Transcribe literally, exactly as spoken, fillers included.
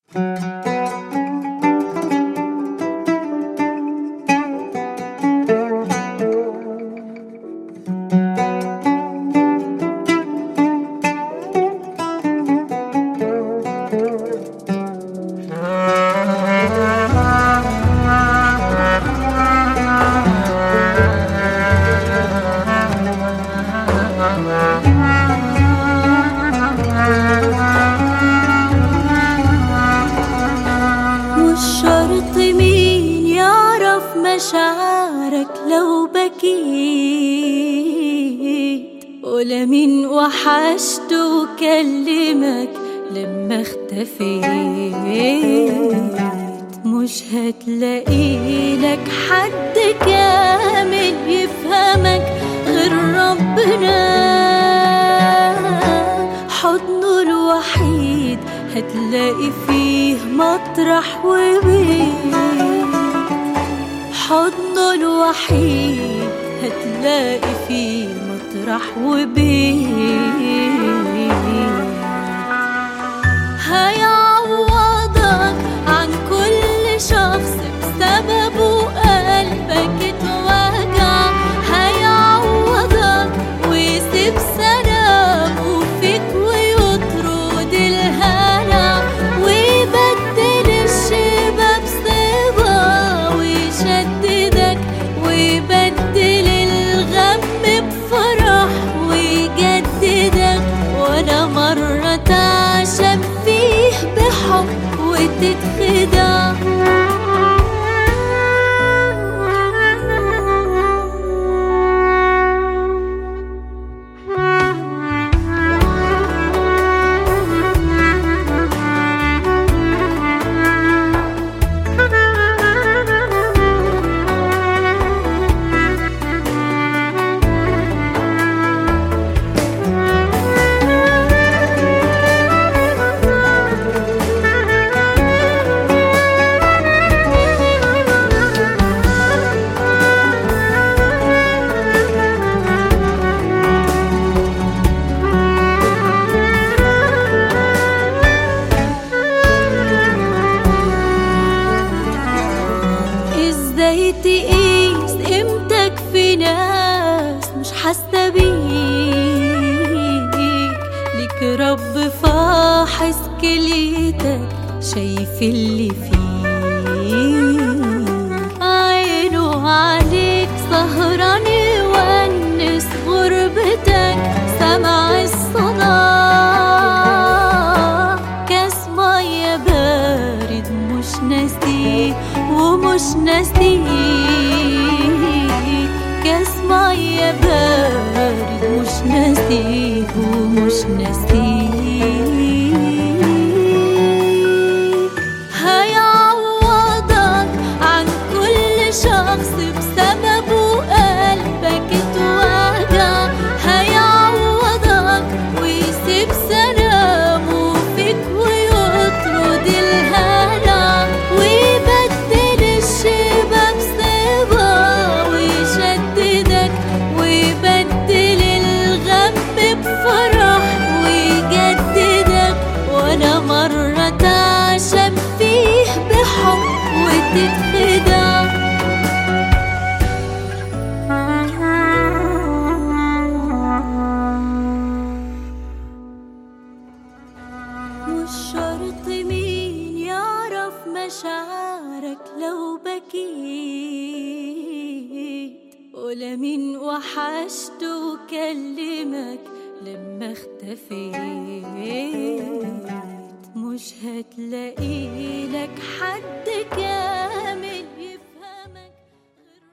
مشاعرك لو بكيت، ولا مين وحشت وكلمك لما اختفيت. مش هتلاقي لك حد كامل يفهمك غير ربنا، حضنه الوحيد هتلاقي فيه مطرح وبيت، حضنه الوحيد هتلاقي فيه مطرح وبيت. هيعوضك عن كل شخص بسببه قلبك اتوجع، هيعوضك ويسيب سلامه فيك ويطرد الهلع، ويبدل الشباب بصبا ويشددك، ويبدل الغم بفرح ويجددك، ولا مرة تعشم فيه بحب وتتخدع. ازاي تقيس قيمتك في ناس مش حاسة بيك؟ ليك رب فاحص كليتك شايف اللي فيك، عينه عليك سهران يونس غربتك، سمع الصدى كاس مية بارد مش ناسيه ومش ناسيه، كاس مية بارد مش ناسيه ومش ناسيه. هيعوضك عن كل شخص بسببه قلبك اتوجع، هيعوضك ويسيب سلامه فيك ويطرد الهلع، ويبدل الشباب صبا ويشددك، ويبدل الغم بفرح ويجددك، ولا مرة تعشم فيه بحب وتتخدع. مش شرط مين يعرف مشاعرك لو بكيت، ولا مين وحشت وكلمك لما اختفيت. مش هتلاقي لك حد كامل